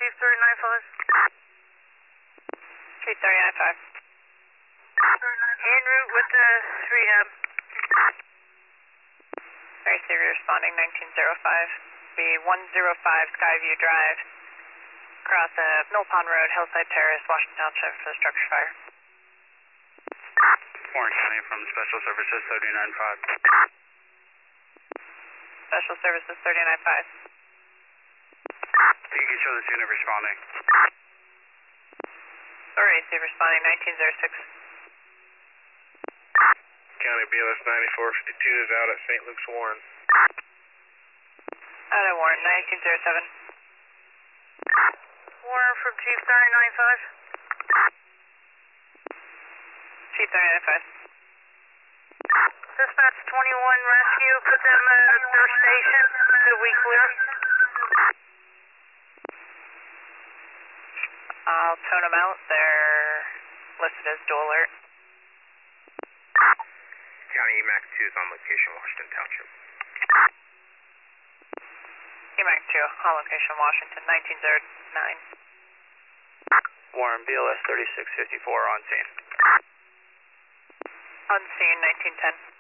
Chief 3095. Chief 3095. En route with the rehab. Very Savory responding 1905. Be 105 Skyview Drive. Across Mill Pond Road, Hillside Terrace, Washington Township for the structure fire. Warren County from Special Services 3095. Special Services 3095. You can show this unit responding. Sorry, responding 1906. County BLS 9452 is out at St. Luke's Warren. Out of Warren, 1907. Warren from Chief 3095. Chief 3095. Dispatch 21 rescue, put them at their station until we clear. I'll tone them out. They're listed as dual alert. County EMAC 2 is on location, Washington Township. EMAC 2, on location, Washington, 1909. Warren BLS 3654 on scene. On scene, 1910.